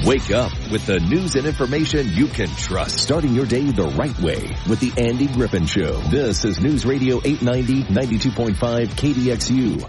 Wake up with the news and information you can trust. Starting your day the right way with the Andy Griffin Show. This is News Radio 890, 92.5 KDXU.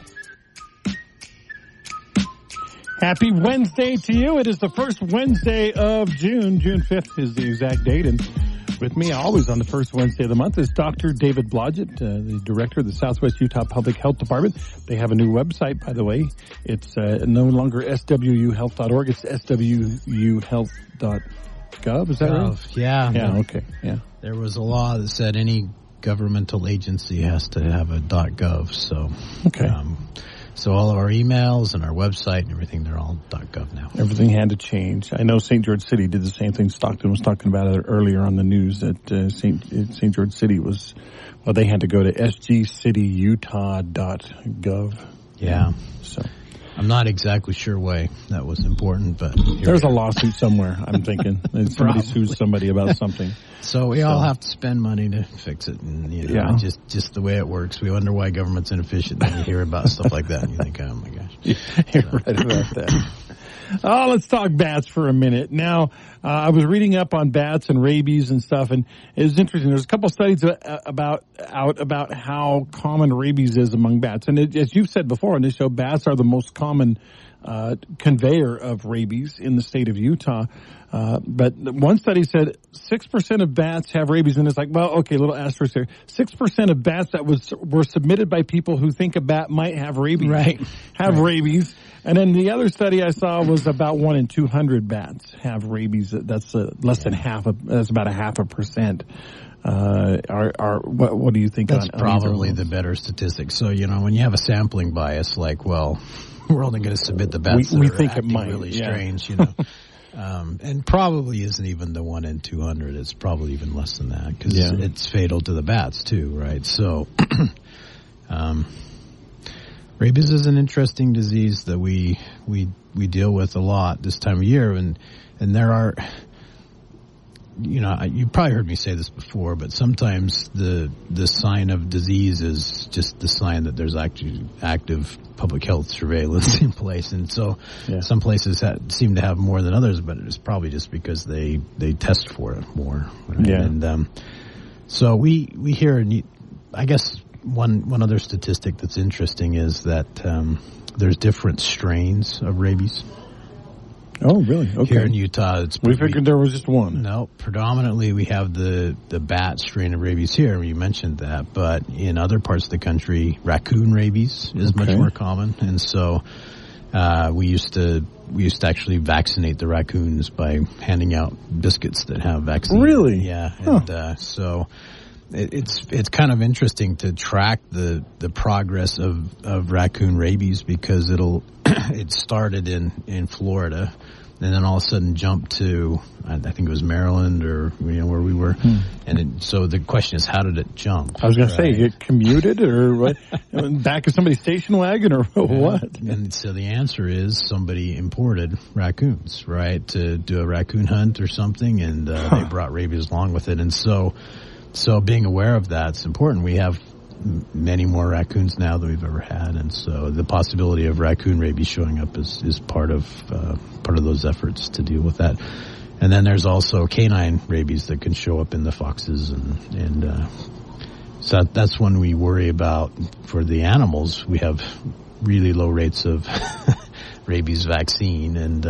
Happy Wednesday to you. It is the first Wednesday of June. June 5th is the exact date. And with me always on the first Wednesday of the month is Dr. David Blodgett, the director of the Southwest Utah Public Health Department. They have a new website, by the way. It's no longer swuhealth.org. It's swuhealth.gov. Is that right? Yeah. Yeah, okay. Yeah. There was a law that said any governmental agency has to have a .gov. So, okay. So all of our emails and our website and everything, they're all .gov now. Everything had to change. I know St. George City did the same thing. Stockton was talking about it earlier on the news that St. George City was, well, they had to go to sgcityutah.gov. Yeah. So I'm not exactly sure why that was important, but there's a lawsuit somewhere, I'm thinking. Somebody sues somebody about something. So we all have to spend money to fix it, and just the way it works. We wonder why government's inefficient, and you hear about stuff like that, and you think, oh my gosh. You're right about that. Oh, let's talk bats for a minute. Now, I was reading up on bats and rabies and stuff, and it was interesting. There's a couple of studies about how common rabies is among bats. And as you've said before on this show, bats are the most common conveyor of rabies in the state of Utah. But one study said 6% of bats have rabies, and it's like, well, okay, little asterisk here. 6% of bats that were submitted by people who think a bat might have rabies have rabies. And then the other study I saw was about 1 in 200 bats have rabies. That's less than that's about 0.5%. What do you think? That's probably the better statistic. So, when you have a sampling bias, like, well, we're only going to submit the bats we that are think it might really strange, and probably isn't even the 1 in 200. It's probably even less than that because it's fatal to the bats too, right? So, rabies is an interesting disease that we deal with a lot this time of year, and there are, you probably heard me say this before, but sometimes the sign of disease is just the sign that there's actually active public health surveillance in place, and so some places seem to have more than others, but it's probably just because they test for it more. Right? Yeah. And so we hear, I guess. One other statistic that's interesting is that there's different strains of rabies. Oh, really? Okay. Here in Utah, we figured there was just one. No, predominantly we have the bat strain of rabies here. You mentioned that, but in other parts of the country, raccoon rabies is much more common, and so we used to actually vaccinate the raccoons by handing out biscuits that have vaccine. Really? Yeah, and so. It's kind of interesting to track the progress of raccoon rabies because it started in Florida and then all of a sudden jumped to I think it was Maryland or where we were, and so the question is, how did it jump? I was going to say, it commuted or what? Back of somebody's station wagon or what? And so the answer is somebody imported raccoons, right, to do a raccoon hunt or something, and they brought rabies along with it, and so being aware of that's important. We have many more raccoons now than we've ever had, and so the possibility of raccoon rabies showing up is part of those efforts to deal with that. And then there's also canine rabies that can show up in the foxes, and so that's one we worry about for the animals. We have really low rates of rabies vaccine, and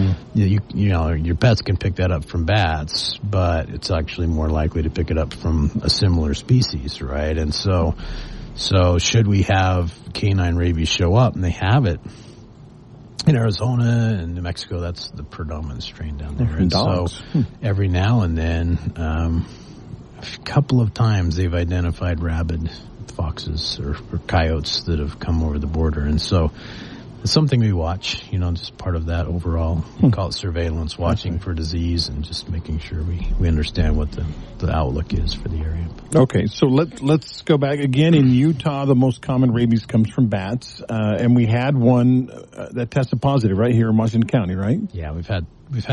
your pets can pick that up from bats, but it's actually more likely to pick it up from a similar species, right? And so should we have canine rabies show up, and they have it in Arizona and New Mexico, that's the predominant strain down there. And so every now and then, a couple of times they've identified rabid foxes or coyotes that have come over the border, and so it's something we watch, just part of that overall. We call it surveillance, watching for disease and just making sure we understand what the outlook is for the area. Okay, so let's go back again. In Utah, the most common rabies comes from bats, and we had one that tested positive right here in Washington County, right? Yeah, we've had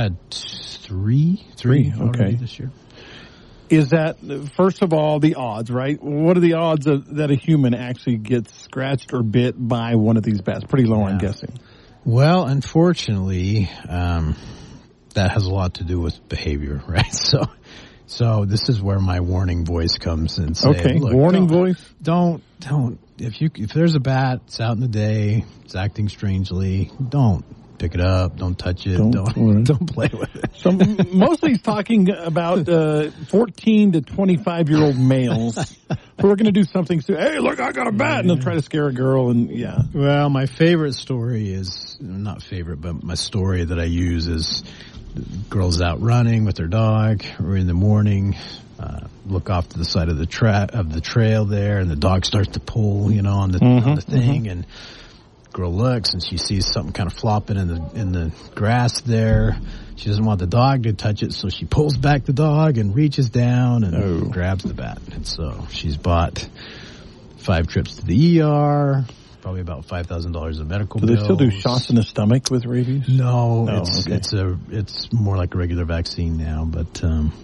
three okay this year. Is that, first of all, the odds, right? What are the odds that a human actually gets scratched or bit by one of these bats? Pretty low, I'm guessing. Well, unfortunately, that has a lot to do with behavior, right? So this is where my warning voice comes and say, okay, look, warning voice. Don't. If there's a bat, it's out in the day, it's acting strangely, don't pick it up, don't touch it, don't play with it. So mostly he's talking about 14 to 25-year-old males who are going to do something. So, hey, look, I got a bat, and they'll try to scare a girl, and yeah. Well, my favorite story is, not favorite, but my story that I use is girls out running with their dog, or in the morning, look off to the side of the trail there, and the dog starts to pull, on the thing, and girl looks and she sees something kind of flopping in the grass there. She doesn't want the dog to touch it, so she pulls back the dog and reaches down and grabs the bat. And so she's bought 5 trips to the ER, probably about $5,000 of medical bills. Do they still do shots in the stomach with rabies? No, it's more like a regular vaccine now, but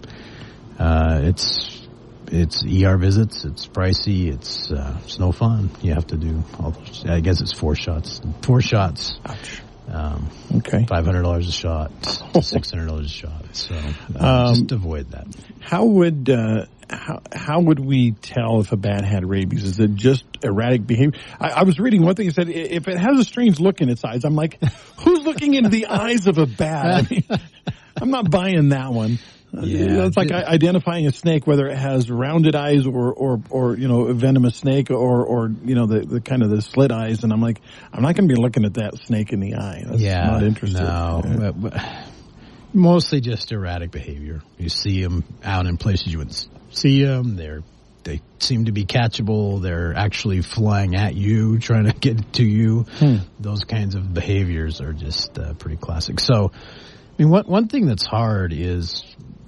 it's ER visits. It's pricey. It's no fun. You have to do all those. I guess it's 4 shots. 4 shots. Ouch. Okay. $500 a shot. $600 a shot. So just avoid that. How would we tell if a bat had rabies? Is it just erratic behavior? I was reading one thing. It said if it has a strange look in its eyes, I'm like, who's looking into the eyes of a bat? I mean, I'm not buying that one. Yeah, it's like identifying a snake, whether it has rounded eyes or a venomous snake or the kind of the slit eyes. And I'm like, I'm not going to be looking at that snake in the eye. That's not interested. No, but mostly just erratic behavior. You see them out in places you wouldn't see them. They seem to be catchable. They're actually flying at you, trying to get to you. Those kinds of behaviors are just pretty classic. So, I mean, one thing that's hard is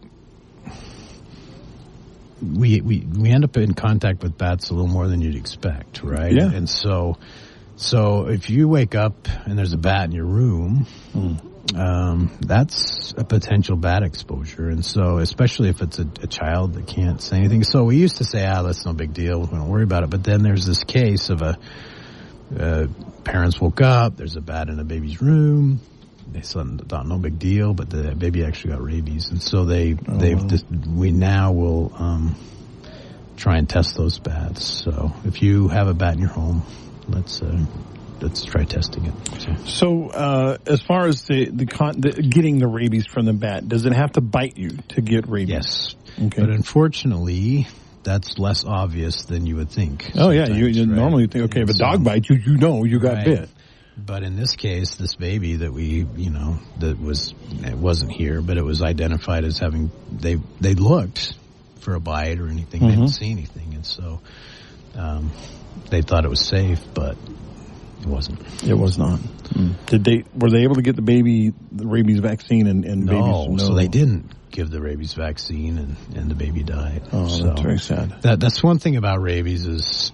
we end up in contact with bats a little more than you'd expect, right? Yeah. And so if you wake up and there's a bat in your room, that's a potential bat exposure. And so, especially if it's a child that can't say anything. So we used to say, that's no big deal, we don't worry about it. But then there's this case of parents woke up, there's a bat in a baby's room. They thought no big deal, but the baby actually got rabies, and so we now will try and test those bats. So if you have a bat in your home, let's try testing it. So as far as the getting the rabies from the bat, does it have to bite you to get rabies? Yes. Okay. But unfortunately, that's less obvious than you would think. Oh yeah, you normally think, okay, if a dog bites you, you got bit. But in this case, this baby that it wasn't here, but it was identified as having, they looked for a bite or anything. They didn't see anything. And so, they thought it was safe, but it wasn't. It was not. Were they able to get the rabies vaccine and babies? No, so they didn't give the rabies vaccine and the baby died. Oh, so that's very sad. That's one thing about rabies is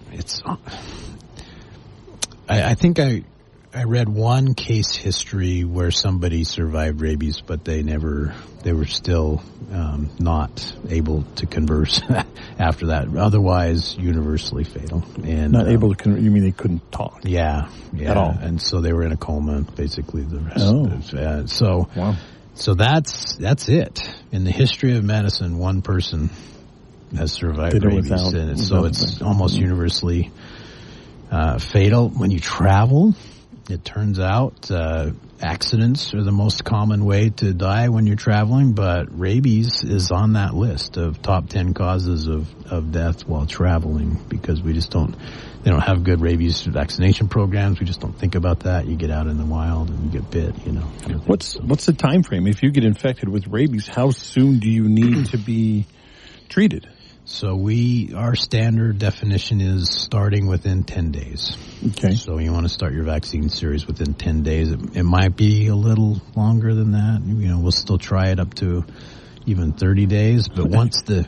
I think I read one case history where somebody survived rabies, but they were still not able to converse after that. Otherwise, universally fatal. And not able to you mean they couldn't talk? Yeah. At all. And so they were in a coma basically the rest. Wow. So that's it. In the history of medicine, one person has survived rabies, and it's almost universally fatal. When you travel, it turns out accidents are the most common way to die when you're traveling, but rabies is on that list of top 10 causes of death while traveling, because they don't have good rabies vaccination programs. We just don't think about that. You get out in the wild and you get bit, What's the time frame? If you get infected with rabies, how soon do you need to be treated? So our standard definition is starting within 10 days. Okay. So you want to start your vaccine series within 10 days. It might be a little longer than that. We'll still try it up to even 30 days. But once the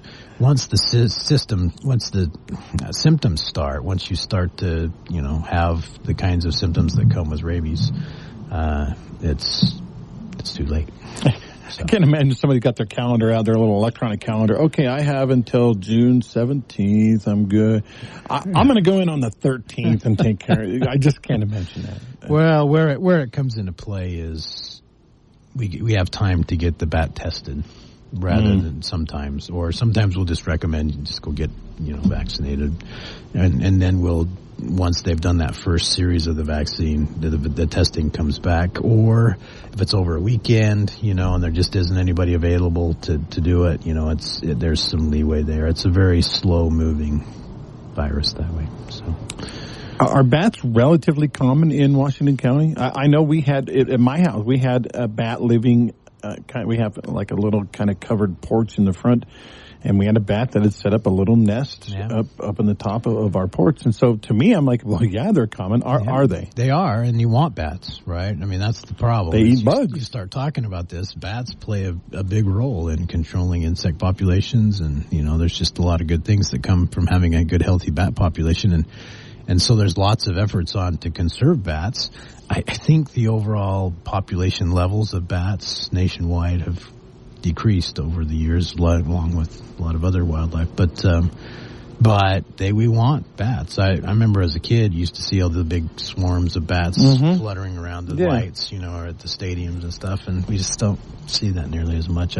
symptoms start, once you start to, have the kinds of symptoms that come with rabies, it's too late. I can't imagine somebody got their calendar out, their little electronic calendar. Okay, I have until June 17th. I'm good. I'm going to go in on the 13th and take care of it. I just can't imagine that. Well, where it comes into play is we have time to get the bat tested rather than sometimes we'll just recommend you just go get, vaccinated. And then once they've done that first series of the vaccine, the testing comes back. Or if it's over a weekend, and there just isn't anybody available to do it, there's some leeway there. It's a very slow moving virus that way. So, are bats relatively common in Washington County? I know we had at my house. We had a bat living. We have like a little kind of covered porch in the front, and we had a bat that had set up a little nest up in the top of our porch. And so to me, I'm like, well, yeah, they're common. Are they? They are, and you want bats, right? I mean, that's the problem. They eat bugs. You start talking about this, bats play a big role in controlling insect populations, and, there's just a lot of good things that come from having a good, healthy bat population. And so there's lots of efforts on to conserve bats. I think the overall population levels of bats nationwide have decreased over the years, along with a lot of other wildlife. But we want bats. I remember as a kid, used to see all the big swarms of bats fluttering around the lights, or at the stadiums and stuff, and we just don't see that nearly as much.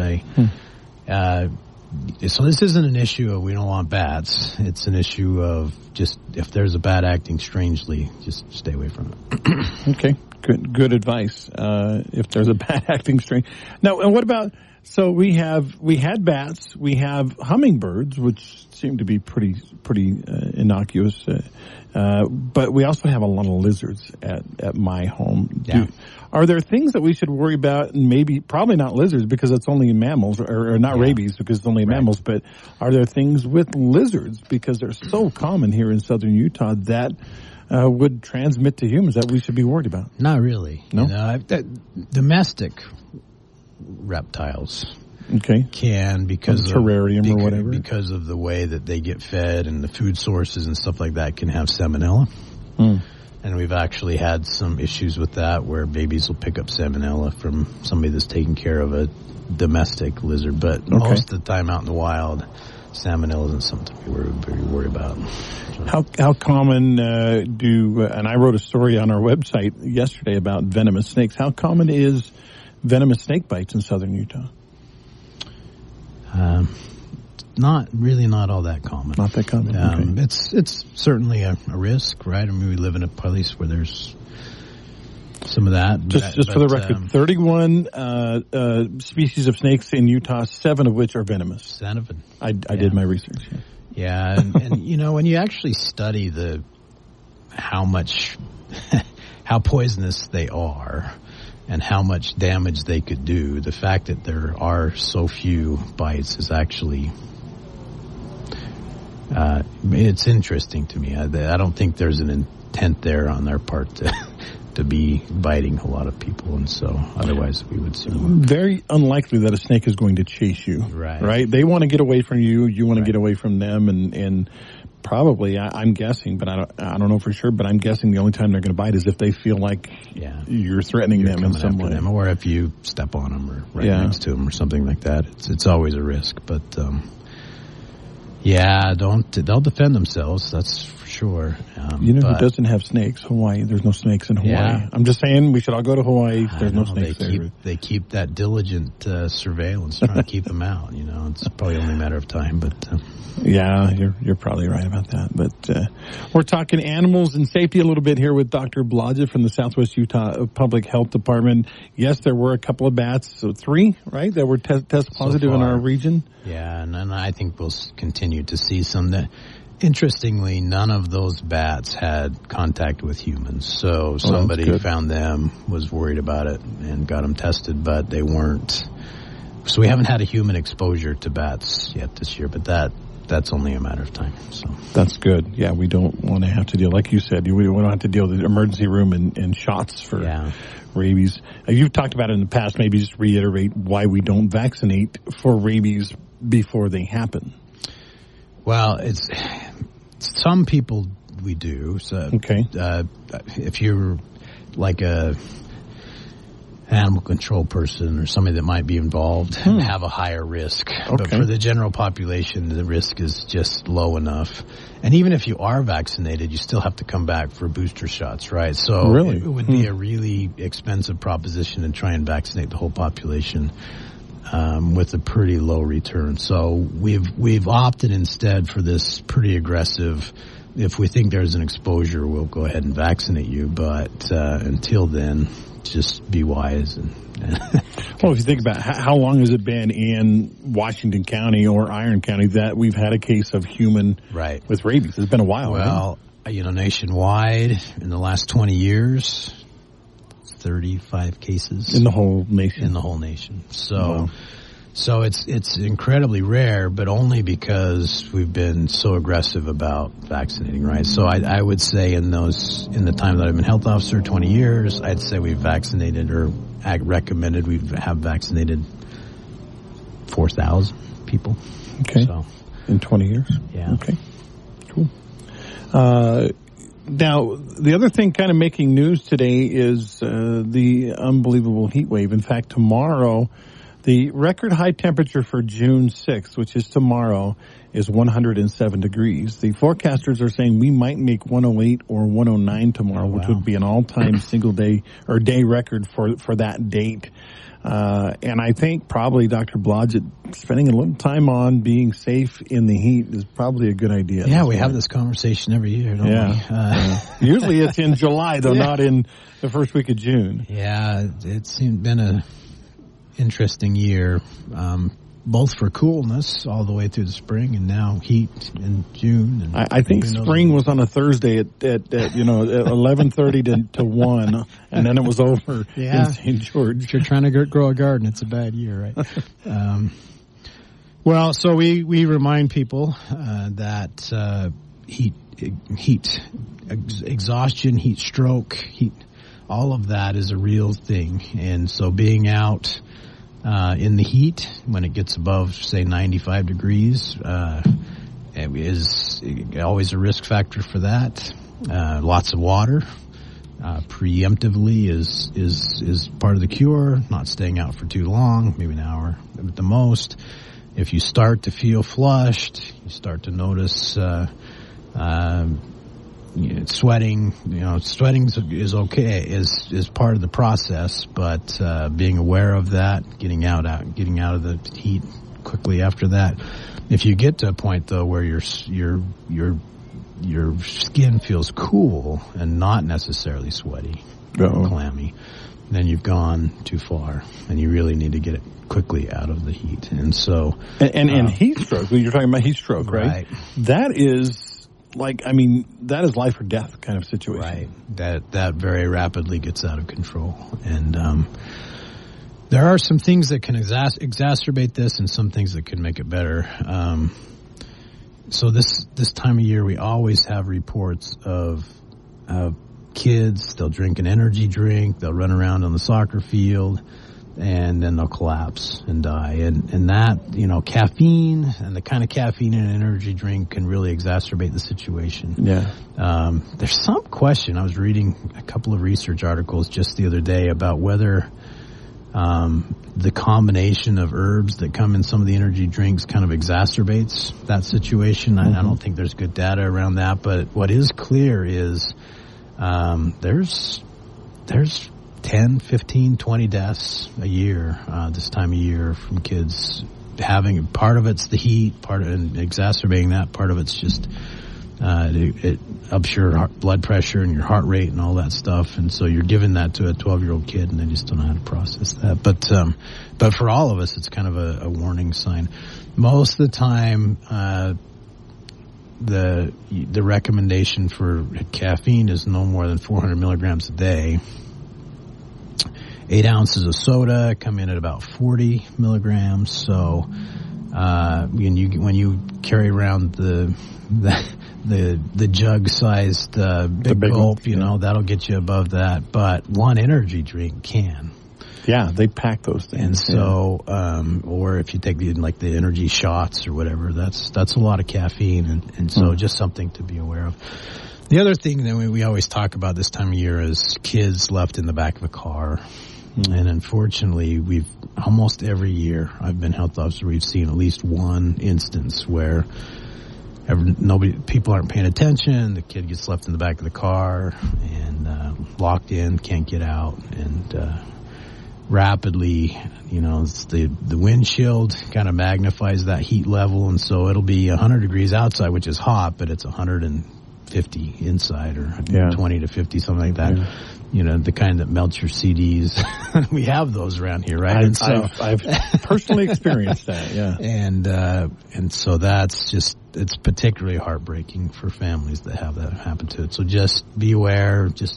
So this isn't an issue of we don't want bats. It's an issue of just if there's a bat acting strangely, just stay away from it. Okay, good advice. If there's a bat acting strange. Now, and what about? So we had bats, we have hummingbirds, which seem to be pretty innocuous. But we also have a lot of lizards at my home. Yeah. Are there things that we should worry about? And probably not lizards because it's only mammals, or not rabies because it's only mammals. But are there things with lizards because they're so common here in southern Utah that would transmit to humans that we should be worried about? Not really. No, domestic reptiles. Okay. Can because of terrarium or whatever, because of the way that they get fed and the food sources and stuff like that can have salmonella. And we've actually had some issues with that where babies will pick up salmonella from somebody that's taking care of a domestic lizard. But most of the time out in the wild, salmonella isn't something we're very worried about. So. How common and I wrote a story on our website yesterday about venomous snakes. How common is venomous snake bites in southern Utah? Not all that common. Not that common. Okay. It's certainly a risk, right? I mean, we live in a place where there's some of that. Just for the record, 31 species of snakes in Utah, 7 of which are venomous. 7. I did my research. Yeah, and when you actually study how poisonous they are and how much damage they could do, the fact that there are so few bites is actually it's interesting to me. I don't think there's an intent there on their part to be biting a lot of people, and so otherwise we would see more. Very unlikely that a snake is going to chase you. Right? They want to get away from you. You want to get away from them, and probably, I'm guessing, but I don't know for sure, but I'm guessing the only time they're going to bite is if they feel like you're threatening them in some way. Them, or if you step on them or next to them or something like that. It's always a risk, but they'll defend themselves, that's for sure. Who doesn't have snakes? Hawaii. There's no snakes in Hawaii. Yeah. I'm just saying we should all go to Hawaii. There's no snakes there. They keep that diligent surveillance, trying to keep them out. It's probably only a matter of time, but... Yeah, you're probably right about that. But we're talking animals and safety a little bit here with Dr. Blodgett from the Southwest Utah Public Health Department. Yes, there were a couple of bats, so 3, right, that were test positive in our region. Yeah, and I think we'll continue to see some that. Interestingly, none of those bats had contact with humans. So somebody found them, was worried about it, and got them tested, but they weren't. So we haven't had a human exposure to bats yet this year, but that's only a matter of time. So that's good. Yeah, we don't want to have to deal, like you said, we don't have to deal with the emergency room and shots for rabies. You've talked about it in the past. Maybe just reiterate why we don't vaccinate for rabies before they happen. Well, it's some people we do. So, if you're like animal control person or somebody that might be involved and have a higher risk. Okay. But for the general population, the risk is just low enough. And even if you are vaccinated, you still have to come back for booster shots, right? So really? It would be a really expensive proposition to try and vaccinate the whole population with a pretty low return. So we've opted instead for this pretty aggressive, if we think there's an exposure, we'll go ahead and vaccinate you. But until then, just be wise. Well, if you think about how long has it been in Washington County or Iron County that we've had a case of human with rabies? It's been a while. Well, right? Nationwide in the last 20 years, 35 cases in the whole nation. In the whole nation. So it's incredibly rare, but only because we've been so aggressive about vaccinating, right? So I would say in the time that I've been health officer, 20 years, I'd say we've vaccinated or recommended we have vaccinated 4,000 people. Okay. So in 20 years? Yeah. Okay. Cool. Now, the other thing kind of making news today is the unbelievable heat wave. In fact, tomorrow, the record high temperature for June 6th, which is tomorrow, is 107 degrees. The forecasters are saying we might make 108 or 109 tomorrow, which would be an all-time single day or day record for that date. And I think probably Dr. Blodgett spending a little time on being safe in the heat is probably a good idea. Yeah, we have this conversation every year, don't we? Usually it's in July, though, not in the first week of June. Yeah, it's been a interesting year, both for coolness all the way through the spring and now heat in June. And I think spring was on a Thursday at 11:30 to 1, and then it was over in St. George. If you're trying to grow a garden, it's a bad year, right? Well, so we remind people that heat, exhaustion, heat stroke, all of that is a real thing, and so being out in the heat when it gets above, say, 95 degrees is always a risk factor for that. Lots of water preemptively is part of the cure. Not staying out for too long, maybe an hour at the most. If you start to feel flushed, you start to notice sweating. Sweating is okay, is part of the process, but being aware of that, getting out of the heat quickly after that. If you get to a point though where your skin feels cool and not necessarily sweaty or clammy, then you've gone too far, and you really need to get it quickly out of the heat. And so, and heat stroke. You're talking about heat stroke, right? That is. That is life or death kind of situation. Right. That very rapidly gets out of control. And there are some things that can exacerbate this and some things that can make it better. So this time of year, we always have reports of kids. They'll drink an energy drink. They'll run around on the soccer field, and then they'll collapse and die. And that, caffeine and the kind of caffeine in an energy drink can really exacerbate the situation. Yeah. There's some question. I was reading a couple of research articles just the other day about whether the combination of herbs that come in some of the energy drinks kind of exacerbates that situation. I don't think there's good data around that, but what is clear is there's 10, 15, 20 deaths a year this time of year from kids having. Part of it's the heat, and exacerbating that. Part of it's just it ups your blood pressure and your heart rate and all that stuff. And so you're giving that to a 12-year-old kid, and they just don't know how to process that. But for all of us, it's kind of a warning sign. Most of the time, the recommendation for caffeine is no more than 400 milligrams a day. 8 ounces of soda come in at about 40 milligrams. So when you carry around the jug-sized big gulp, that'll get you above that. But one energy drink can. Yeah, they pack those things. And so, or if you take the energy shots or whatever, that's a lot of caffeine, and so just something to be aware of. The other thing that we always talk about this time of year is kids left in the back of a car. And unfortunately, we've almost every year I've been health officer, we've seen at least one instance where people aren't paying attention. The kid gets left in the back of the car and locked in, can't get out, and rapidly, it's the windshield kind of magnifies that heat level, and so it'll be 100 degrees outside, which is hot, but it's 150 inside, or 20 to 50, something like that. Yeah. The kind that melts your CDs. We have those around here, right? I've personally experienced that, yeah. And so that's just, it's particularly heartbreaking for families that have that happen to it. So just be aware, just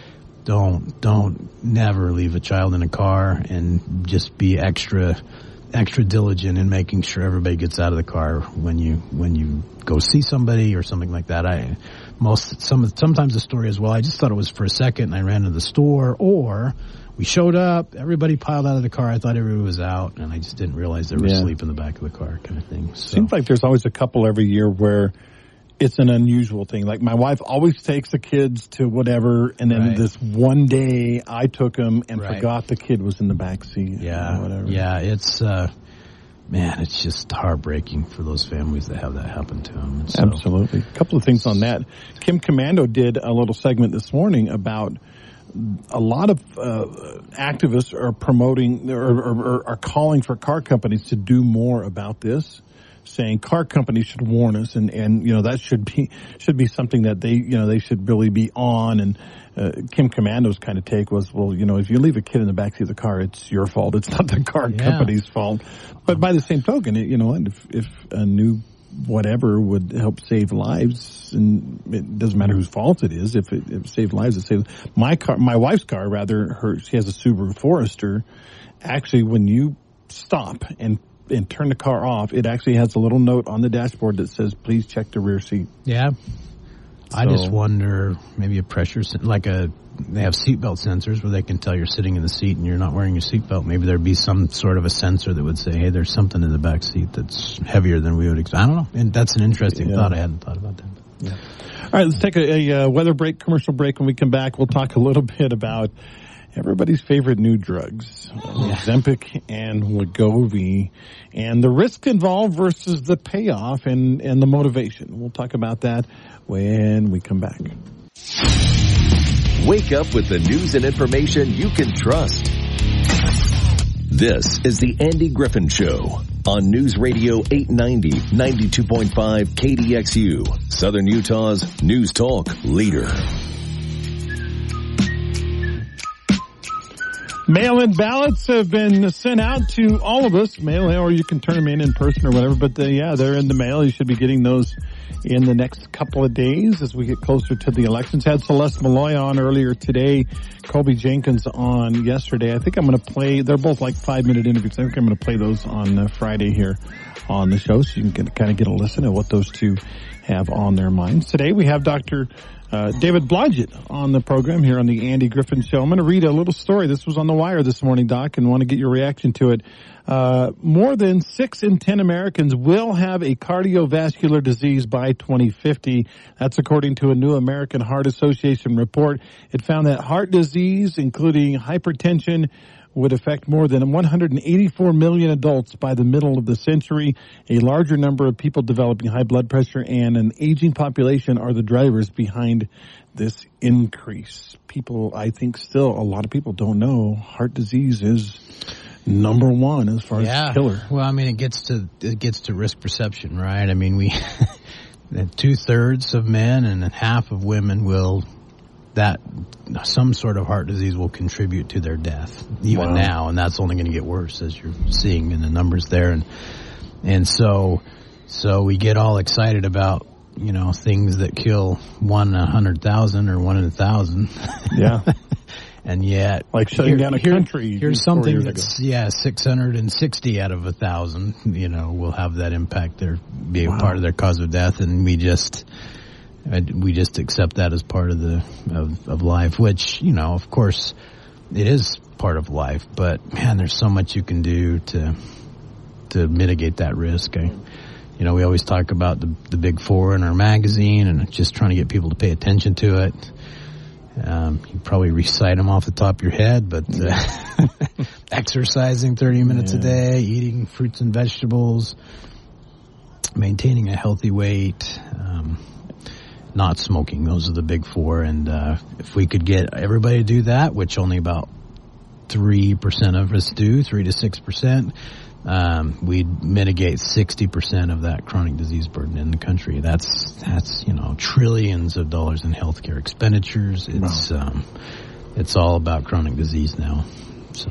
don't never leave a child in a car, and just be extra diligent in making sure everybody gets out of the car when you go see somebody or something like that. Sometimes the story is, well, I just thought it was for a second and I ran to the store, or we showed up, everybody piled out of the car, I thought everybody was out, and I just didn't realize they were asleep in the back of the car, kind of thing. So. Seems like there's always a couple every year where it's an unusual thing. Like my wife always takes the kids to whatever, and then this one day I took them and forgot the kid was in the back seat. Yeah, or whatever. Yeah, it's it's just heartbreaking for those families that have that happen to them. So, absolutely. A couple of things on that. Kim Komando did a little segment this morning about a lot of activists are promoting or are calling for car companies to do more about this, saying car companies should warn us, and that should be something that they should really be on. And Kim Komando's kind of take was, well, if you leave a kid in the backseat of the car, it's your fault. It's not the car company's fault. But by the same token, if a new whatever would help save lives, and it doesn't matter whose fault it is. If it saved lives, it saved my wife's car. Rather, she has a Subaru Forester. Actually, when you stop and turn the car off, it actually has a little note on the dashboard that says, please check the rear seat. Yeah. I just wonder, maybe a pressure, they have seatbelt sensors where they can tell you're sitting in the seat and you're not wearing your seatbelt. Maybe there'd be some sort of a sensor that would say, hey, there's something in the back seat that's heavier than we would expect. I don't know. And that's an interesting thought. I hadn't thought about that. Yeah. All right, let's take a weather break, commercial break. When we come back, we'll talk a little bit about everybody's favorite new drugs, Ozempic and Wegovy, and the risk involved versus the payoff and the motivation. We'll talk about that when we come back. Wake up with the news and information you can trust. This is the Andy Griffin Show on News Radio 890, 92.5 KDXU, Southern Utah's News Talk leader. Mail-in ballots have been sent out to all of us, mail-in, or you can turn them in person or whatever, but they're in the mail. You should be getting those in the next couple of days as we get closer to the elections. Had Celeste Malloy on earlier today, Colby Jenkins on yesterday. I think I'm going to play, they're both like 5-minute interviews. I think I'm going to play those on Friday here on the show, so you can kind of get a listen at what those two have on their minds. Today we have Dr. David Blodgett on the program here on the Andy Griffin Show. I'm going to read a little story. This was on the wire this morning, Doc, and want to get your reaction to it. More than 6 in 10 Americans will have a cardiovascular disease by 2050. That's according to a new American Heart Association report. It found that heart disease, including hypertension, would affect more than 184 million adults by the middle of the century. A larger number of people developing high blood pressure and an aging population are the drivers behind this increase. People, I think still, a lot of people don't know heart disease is number one as far as killer. Well, I mean, it gets to risk perception, right? I mean, 2/3 of men and half of women that some sort of heart disease will contribute to their death even now, and that's only going to get worse as you're seeing in the numbers there. And so we get all excited about, things that kill 1 in 100,000 or 1 in 1,000. Yeah. And yet, like shutting down a country. Here's something that's 660 out of 1,000, will have that impact there, be a part of their cause of death, and we just accept that as part of life, which, of course it is part of life, but man, there's so much you can do to mitigate that risk. We always talk about the big four in our magazine and just trying to get people to pay attention to it. You probably recite them off the top of your head, but exercising 30 minutes a day, eating fruits and vegetables, maintaining a healthy weight, not smoking. Those are the big four. And if we could get everybody to do that, which only about 3% of us do, 3 to 6%, we'd mitigate 60% of that chronic disease burden in the country. That's trillions of dollars in healthcare expenditures. It's all about chronic disease now. So,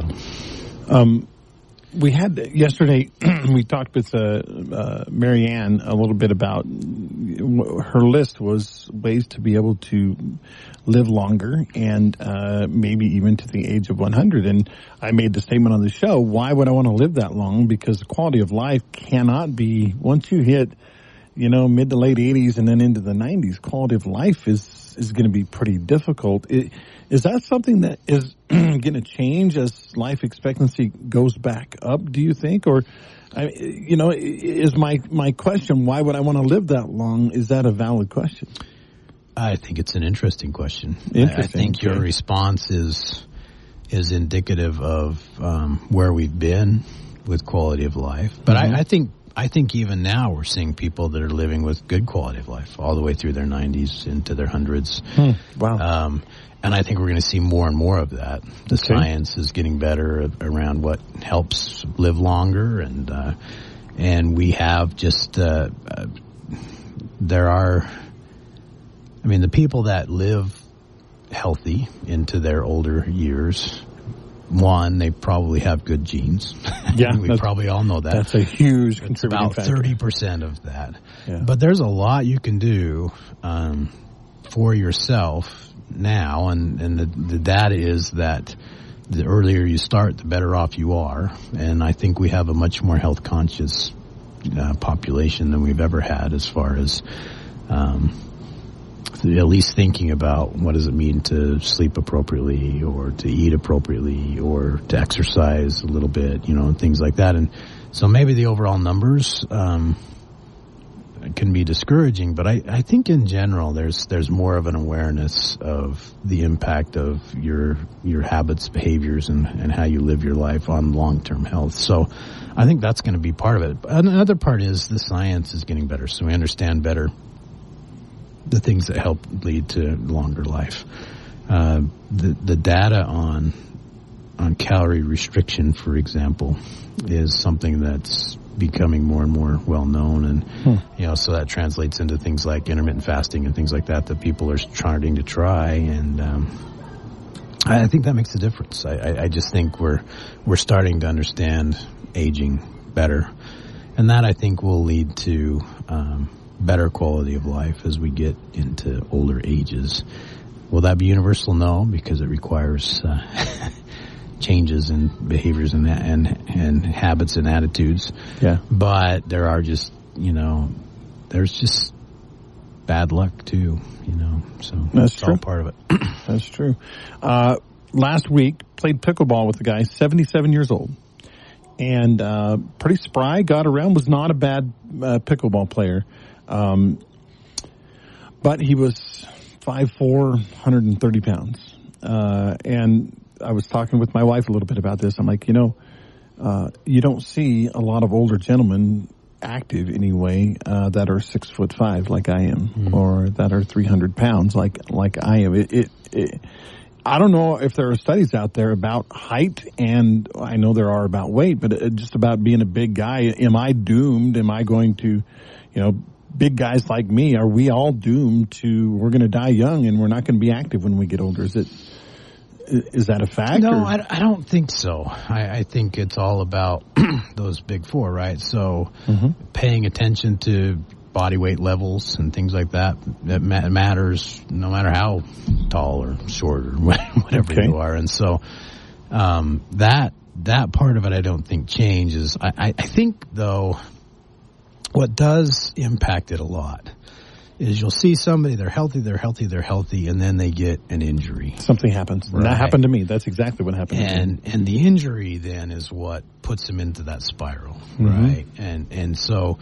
we had yesterday. We talked with Mary Ann a little bit about her list was ways to be able to live longer and maybe even to the age of 100. And I made the statement on the show: why would I want to live that long? Because the quality of life cannot be, once you hit, mid to late 80s and then into the 90s, quality of life is going to be pretty difficult. Is that something that is going to change as life expectancy goes back up, do you think? Or, is my question, why would I want to live that long? Is that a valid question? I think it's an interesting question. Interesting. I think your response is indicative of where we've been with quality of life. But I think even now we're seeing people that are living with good quality of life all the way through their 90s into their hundreds. Wow. And I think we're going to see more and more of that. The science is getting better around what helps live longer, and we have just the people that live healthy into their older years. One, they probably have good genes. Yeah, we probably all know that. That's a huge contributing factor. About 30% of that. Yeah. But there's a lot you can do for yourself now, and the data is that the earlier you start, the better off you are. And I think we have a much more health conscious population than we've ever had, as far as at least thinking about what does it mean to sleep appropriately, or to eat appropriately, or to exercise a little bit, and things like that. And so maybe the overall numbers can be discouraging, but I think in general there's more of an awareness of the impact of your habits, behaviors, and how you live your life on long-term health. So I think that's going to be part of it. Another part is the science is getting better, so we understand better the things that help lead to longer life. The data on calorie restriction, for example, is something that's becoming more and more well known, and so that translates into things like intermittent fasting and things like that people are starting to try, and I think that makes a difference. I just think we're starting to understand aging better, and that I think will lead to better quality of life as we get into older ages. Will that be universal? No, because it requires changes in behaviors and habits and attitudes. Yeah. But there are just, there's just bad luck too, so that's all part of it. That's true. Last week, played pickleball with a guy, 77 years old, and pretty spry, got around, was not a bad pickleball player. But he was 5'4", 130 pounds. And I was talking with my wife a little bit about this. I'm like, you don't see a lot of older gentlemen active anyway, that are 6'5" like I am, or that are 300 pounds like I am. I don't know if there are studies out there about height, and I know there are about weight, but just about being a big guy. Am I doomed? Am I going to, big guys like me, are we all doomed to, we're going to die young and we're not going to be active when we get older? Is that a fact? No, I don't think so. I think it's all about those big four, right? So paying attention to body weight levels and things like that, matters no matter how tall or short or whatever you are. And so that part of it I don't think changes. I think, though, what does impact it a lot is you'll see somebody, they're healthy, and then they get an injury. Something happens. Right. And that happened to me. That's exactly what happened to me. And the injury then is what puts them into that spiral, right? And so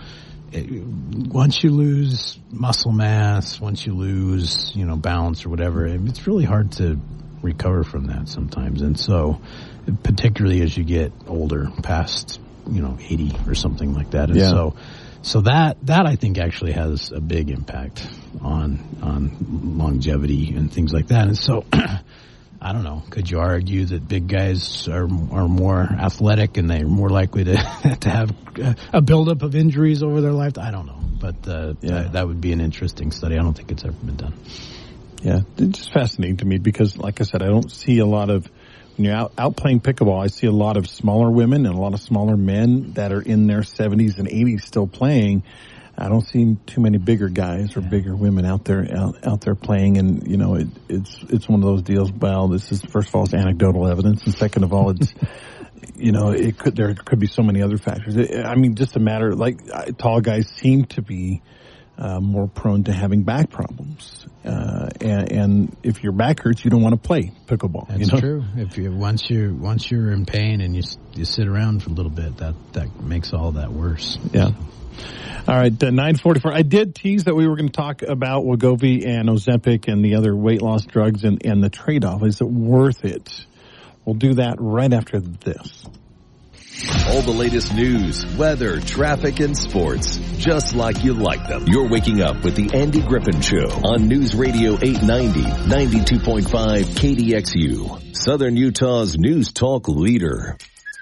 once you lose muscle mass, once you lose, balance or whatever, it's really hard to recover from that sometimes. And so, particularly as you get older, past, 80 or something like that. And so that I think actually has a big impact on longevity and things like that. And so, I don't know. Could you argue that big guys are more athletic and they're more likely to have a buildup of injuries over their life? I don't know, but that would be an interesting study. I don't think it's ever been done. Yeah, it's just fascinating to me because, like I said, I don't see a lot of, when you're out playing pickleball, I see a lot of smaller women and a lot of smaller men that are in their 70s and 80s still playing. I don't see too many bigger guys or bigger women out there playing, and it's one of those deals. Well, this is, first of all, it's anecdotal evidence, and second of all, it's there could be so many other factors. Just a matter tall guys seem to be more prone to having back problems, and if your back hurts, you don't want to play pickleball. That's true. If once you're in pain and you sit around for a little bit, that makes all that worse. Yeah. All right, 9:44. I did tease that we were going to talk about Wegovy and Ozempic and the other weight loss drugs and the trade-off. Is it worth it? We'll do that right after this. All the latest news, weather, traffic, and sports, just like you like them. You're waking up with the Andy Griffin Show on News Radio 890, 92.5 KDXU, Southern Utah's news talk leader.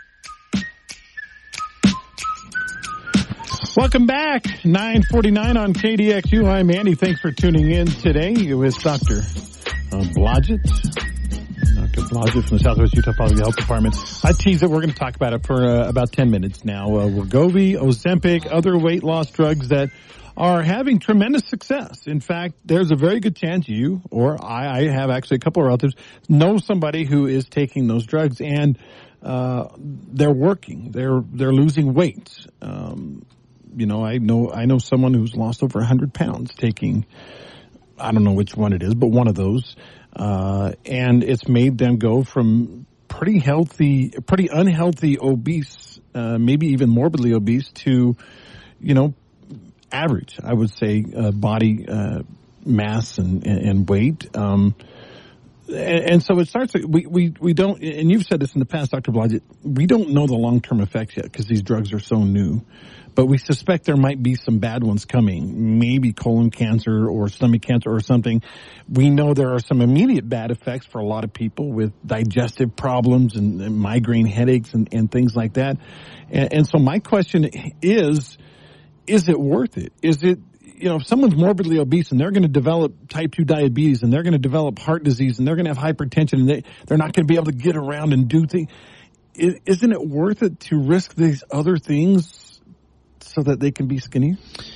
Welcome back. 9:49 on KDXU. I'm Andy. Thanks for tuning in today with Dr. Blodgett. Dr. Blodgett from the Southwest Utah Public Health Department. I teased that we're going to talk about it for about 10 minutes now. Wegovy, Ozempic, other weight loss drugs that are having tremendous success. In fact, there's a very good chance you or I have actually a couple of relatives know somebody who is taking those drugs, and they're working. They're losing weight. I know someone who's lost over 100 pounds taking, I don't know which one it is, but one of those. And it's made them go from pretty unhealthy obese, maybe even morbidly obese to, average, I would say, body, mass and weight. And so it starts, we don't, and you've said this in the past, Dr. Blodgett, we don't know the long-term effects yet because these drugs are so new. But we suspect there might be some bad ones coming, maybe colon cancer or stomach cancer or something. We know there are some immediate bad effects for a lot of people with digestive problems and migraine headaches and things like that. And so my question is it worth it? Is it, if someone's morbidly obese and they're going to develop type 2 diabetes and they're going to develop heart disease and they're going to have hypertension and they're not going to be able to get around and do things, isn't it worth it to risk these other things so that they can be skinnier?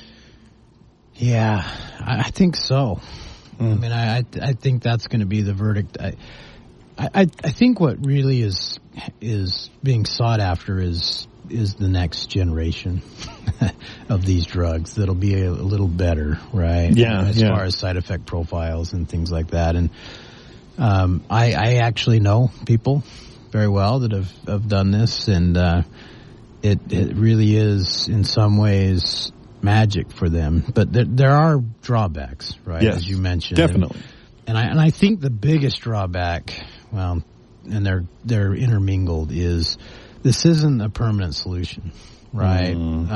Yeah, I think so. I think that's going to be the verdict. I think what really is being sought after is the next generation of these drugs that'll be a little better, right? Yeah. As far as side effect profiles and things like that. And I actually know people very well that have done this, and it really is in some ways magic for them. But there are drawbacks, right? Yes, as you mentioned. Definitely. And I think the biggest drawback, and they're intermingled, is this isn't a permanent solution, right?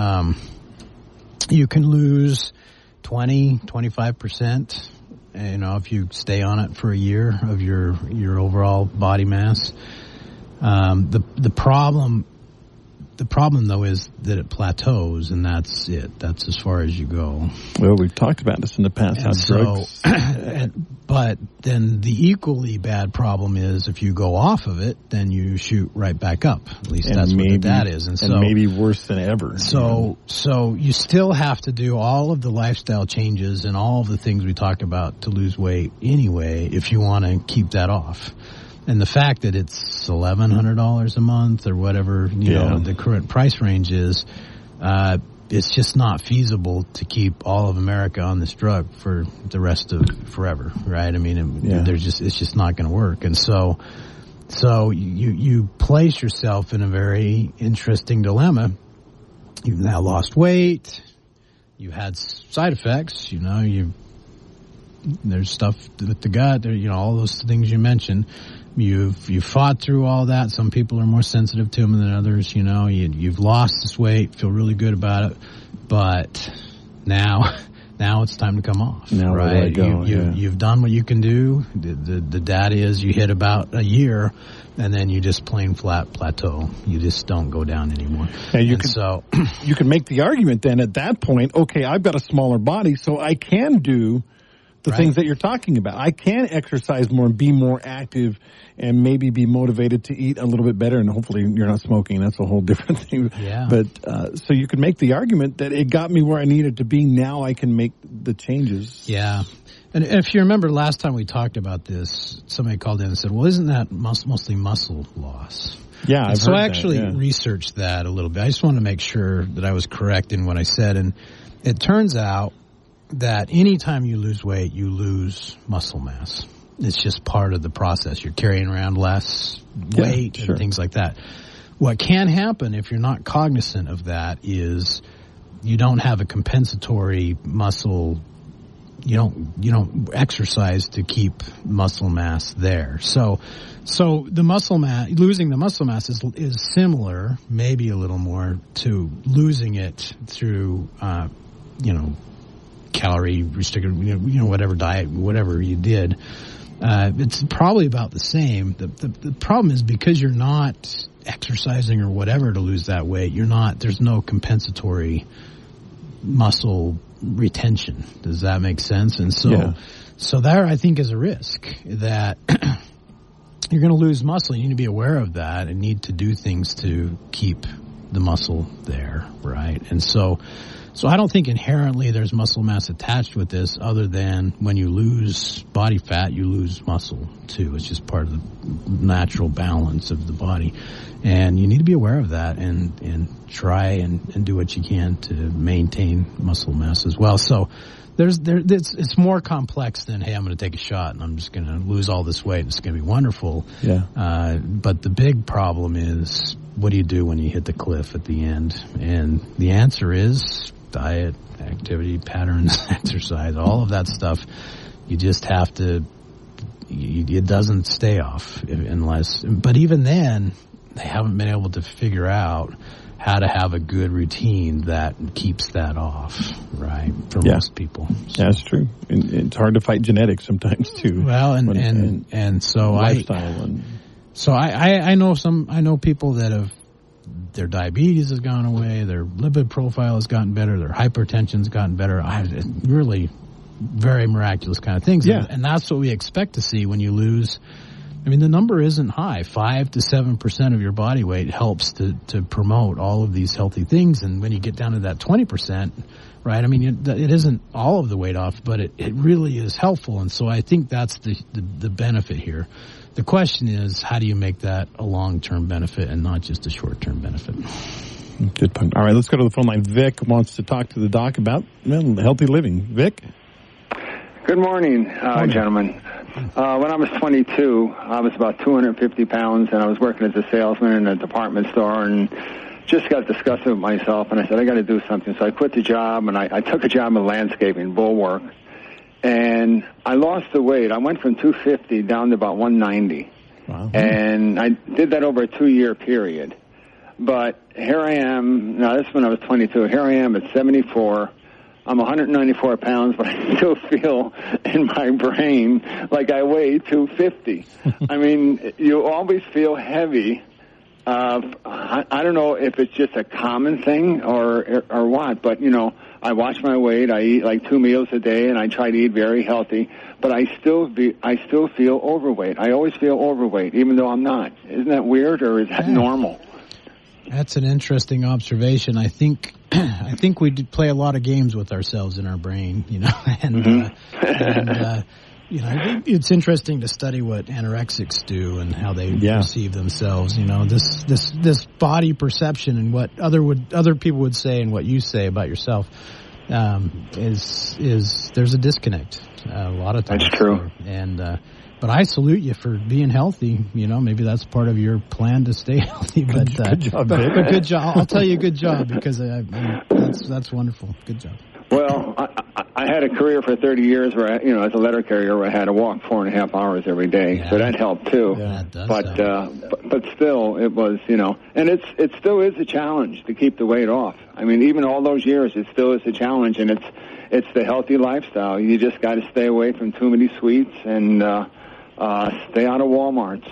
You can lose 20-25%, if you stay on it for a year of your overall body mass. The problem, though, is that it plateaus, and that's it. That's as far as you go. Well, we've talked about this in the past. Drugs. But then the equally bad problem is if you go off of it, then you shoot right back up. At least that's what that is. And maybe worse than ever. So you still have to do all of the lifestyle changes and all of the things we talked about to lose weight anyway if you want to keep that off. And the fact that it's $1,100 a month or whatever, the current price range is, it's just not feasible to keep all of America on this drug for the rest of forever, right? It's just not going to work. And so you place yourself in a very interesting dilemma. You've now lost weight. You've had side effects, there's stuff with the gut, all those things you mentioned. You've fought through all that. Some people are more sensitive to them than others. You've lost this weight, feel really good about it, but now it's time to come off. Now right? You've done what you can do. The data is you hit about a year, and then you just plain flat plateau. You just don't go down anymore. And you can make the argument then at that point, okay, I've got a smaller body, so I can do the things that you're talking about. I can exercise more and be more active and maybe be motivated to eat a little bit better, and hopefully you're not smoking. That's a whole different thing. Yeah. But so you can make the argument that it got me where I needed to be. Now I can make the changes. Yeah. And if you remember last time we talked about this, somebody called in and said, well, isn't that mostly muscle loss? Yeah, I've so heard I actually that, researched that a little bit. I just wanted to make sure that I was correct in what I said. And it turns out that anytime you lose weight, you lose muscle mass. It's just part of the process. You're carrying around less weight and things like that. What can happen if you're not cognizant of that is you don't have a compensatory muscle. You don't exercise to keep muscle mass there. So the muscle mass, losing the muscle mass is similar, maybe a little more, to losing it through, calorie restricted, whatever diet, whatever you did. It's probably about the same. The problem is because you're not exercising or whatever to lose that weight, there's no compensatory muscle retention. Does that make sense? And so there I think is a risk that you're going to lose muscle. You need to be aware of that and need to do things to keep the muscle there, right? And so I don't think inherently there's muscle mass attached with this, other than when you lose body fat, you lose muscle too. It's just part of the natural balance of the body. And you need to be aware of that and try and do what you can to maintain muscle mass as well. So it's more complex than, hey, I'm going to take a shot and I'm just going to lose all this weight and it's going to be wonderful. Yeah. But the big problem is, what do you do when you hit the cliff at the end? And the answer is diet, activity, patterns, exercise, all of that stuff. You just have to, it doesn't stay off but even then, they haven't been able to figure out how to have a good routine that keeps that off, right, for most people. So. Yeah, that's true. And it's hard to fight genetics sometimes, too. Well, and so lifestyle I know people that have, their diabetes has gone away, their lipid profile has gotten better, their hypertension's gotten better. Really very miraculous kind of things. Yeah. And that's what we expect to see when you lose. I mean, the number isn't high. 5 to 7% of your body weight helps to promote all of these healthy things. And when you get down to that 20%, right, I mean, it isn't all of the weight off, but it really is helpful. And so I think that's the benefit here. The question is, how do you make that a long-term benefit and not just a short-term benefit? Good point. All right, let's go to the phone line. Vic wants to talk to the doc about healthy living. Vic? Good morning, gentlemen. When I was 22, I was about 250 pounds, and I was working as a salesman in a department store, and just got disgusted with myself, and I said, I got to do something. So I quit the job, and I took a job in landscaping, bulwark, and I lost the weight. I went from 250 down to about 190. Wow. And I did that over a 2-year period. But here I am, now this is when I was 22, here I am at 74. I'm 194 pounds, but I still feel in my brain like I weigh 250. I mean, you always feel heavy. I don't know if it's just a common thing or what, but, I watch my weight. I eat like 2 meals a day, and I try to eat very healthy. But I still feel overweight. I always feel overweight, even though I'm not. Isn't that weird, or is that normal? That's an interesting observation. I think we play a lot of games with ourselves in our brain, it's interesting to study what anorexics do and how they perceive themselves. This body perception and what other people would say and what you say about yourself is there's a disconnect a lot of times. That's true. But I salute you for being healthy. Maybe that's part of your plan to stay healthy. But good job, Vic. Good job. I'll tell you, good job, because that's wonderful. Good job. Well, I had a career for 30 years where, as a letter carrier, where I had to walk 4.5 hours every day, so that helped too. Yeah, it does but still, it was, and it still is a challenge to keep the weight off. I mean, even all those years, it still is a challenge, and it's the healthy lifestyle. You just got to stay away from too many sweets and stay out of Walmarts.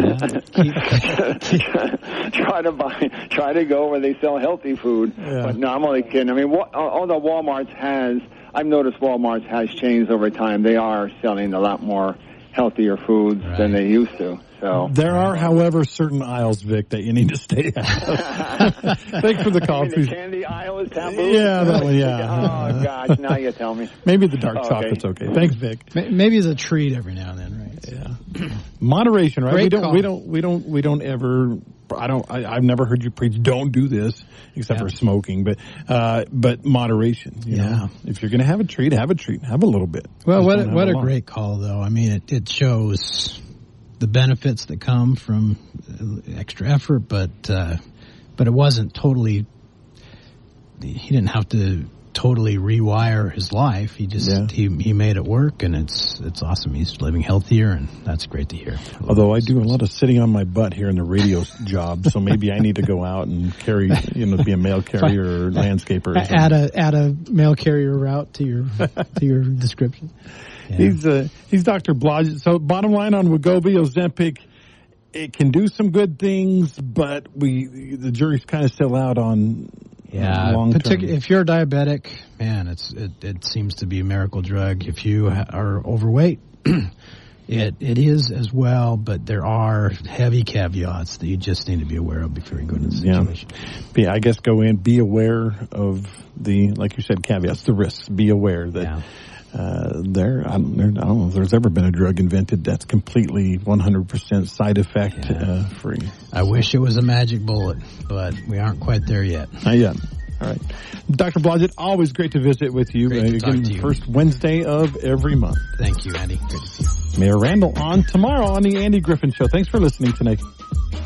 Try to go where they sell healthy food. Yeah. But no, I'm only kidding. I mean, although I've noticed Walmart's has changed over time. They are selling a lot more healthier foods than they used to. So there are, however, certain aisles, Vic, that you need to stay out of. Thanks for the call. The candy aisle is taboo? Yeah, that one, yeah. Oh, gosh, now you tell me. Maybe the dark chocolate's okay. Thanks, Vic. Maybe it's a treat every now and then, right? Yeah. Moderation, right? Great we don't ever. I've never heard you preach don't do this except for smoking, but moderation. You know? If you're going to have a treat, have a little bit. Well, what a great call though. I mean, it shows the benefits that come from extra effort, but it wasn't totally. He didn't have to totally rewire his life. He just he made it work, and it's awesome. He's living healthier, and that's great to hear. Although I do a lot of sitting on my butt here in the radio job, so maybe I need to go out and carry, be a mail carrier or landscaper. Or add a mail carrier route to your description. Yeah. He's Dr. Blodgett. So bottom line on Wegovy, Ozempic, it can do some good things, but the jury's kind of still out on long term. If you're diabetic, man, it seems to be a miracle drug. If you are overweight, it is as well, but there are heavy caveats that you just need to be aware of before you go into the situation. Yeah, I guess go in, be aware of the, like you said, caveats, the risks. Be aware that I don't know if there's ever been a drug invented that's completely 100% side effect free. I wish it was a magic bullet, but we aren't quite there yet. Not yet. All right. Dr. Blodgett, always great to visit with you. Great to talk to you. First Wednesday of every month. Thank you, Andy. Great to see you. Mayor Randall on tomorrow on the Andy Griffin Show. Thanks for listening tonight.